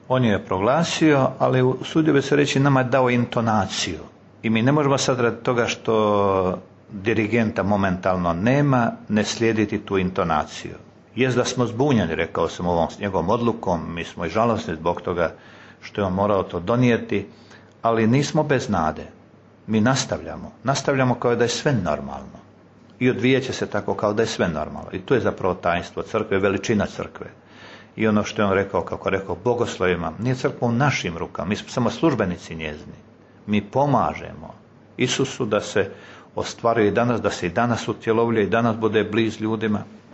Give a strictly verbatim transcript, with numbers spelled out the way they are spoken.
On je proglasio, ali usudio bi se reći nama je dao intonaciju. I mi ne možemo sad radi toga što dirigenta momentalno nema, ne slijediti tu intonaciju. Jest da smo zbunjeni, rekao sam, ovom s njegovom odlukom, mi smo i žalosni zbog toga što je on morao to donijeti, ali nismo bez nade. Mi nastavljamo, nastavljamo kao da je sve normalno. I odvijat će se tako kao da je sve normalno. I tu je zapravo tajnstvo crkve, veličina crkve. I ono što je on rekao, kako rekao, bogoslovima, nije crkva u našim rukama, mi smo samo službenici njezini. Mi pomažemo Isusu da se ostvaruje i danas, da se i danas utjelovljuje i danas bude bliz ljudima.